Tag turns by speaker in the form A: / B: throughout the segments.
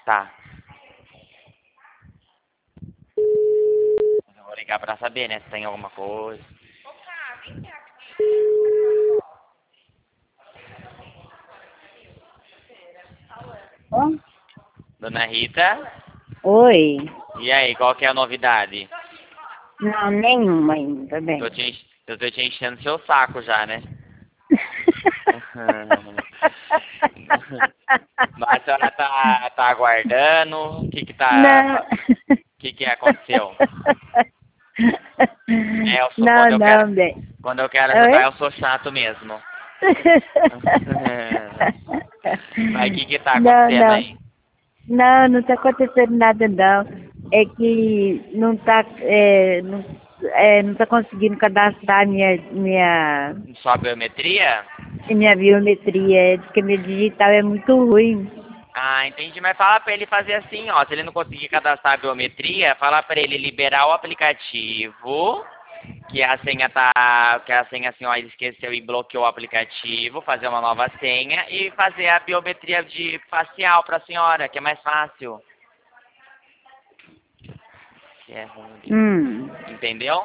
A: Tá. Eu vou ligar pra saber, né, se tem alguma coisa.
B: Ó,
A: Dona Rita?
B: oi.
A: E aí, qual que é a novidade?
B: Não, nenhuma ainda, bem.
A: Eu tô te enchendo seu saco já, né? Mas a senhora tá aguardando? O que que
B: Não.
A: que aconteceu? É, eu sou,
B: Não, não, bem.
A: quando eu quero ajudar,
B: Oi?
A: eu sou chato mesmo. Mas o que tá
B: Não,
A: acontecendo
B: não.
A: aí?
B: Não, não está acontecendo nada, não. É que não está não tá conseguindo cadastrar
A: Sua biometria?
B: minha biometria. É, diz que minha digital é muito ruim.
A: Ah, entendi, mas fala pra ele fazer assim, ó. Se ele não conseguir cadastrar a biometria, fala pra ele liberar o aplicativo, que a senha assim, ó, ele esqueceu e bloqueou o aplicativo, fazer uma nova senha e fazer a biometria de facial pra senhora, que é mais fácil. Que é ruim.
B: Hum.
A: Entendeu?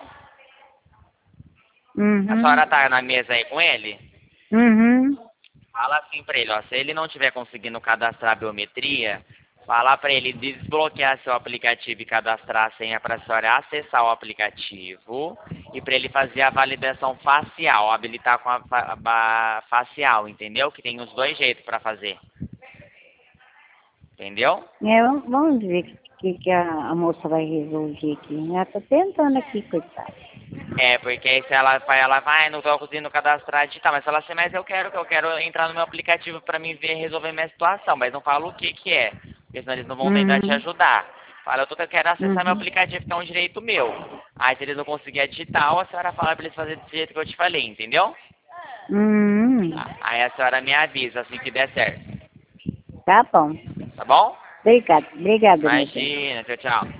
A: A
B: Uhum.
A: senhora tá na mesa aí com ele?
B: Uhum.
A: Fala assim pra ele, ó, se ele não tiver conseguindo cadastrar a biometria, fala pra ele desbloquear seu aplicativo e cadastrar a senha pra senhora acessar o aplicativo e pra ele fazer a validação facial, habilitar com a facial, entendeu? Que tem os dois jeitos pra fazer. Entendeu?
B: É, vamos ver o que a moça vai resolver aqui. Ela tá tentando aqui, coitada.
A: É, porque aí se ela vai, não tô conseguindo cadastrar digital, mas fala assim, mas eu quero entrar no meu aplicativo pra mim ver, resolver minha situação, mas não fala o que que é, porque senão eles não vão tentar te
B: Uhum.
A: ajudar. Fala, eu quero acessar meu
B: Uhum.
A: aplicativo, que é um direito meu. Aí se eles não conseguirem a digital, a senhora fala pra eles fazerem desse jeito que eu te falei, entendeu?
B: Uhum.
A: Aí a senhora me avisa assim que der certo,
B: Tá bom.
A: tá bom?
B: Obrigada, obrigada, meu bem.
A: Imagina, tchau, tchau.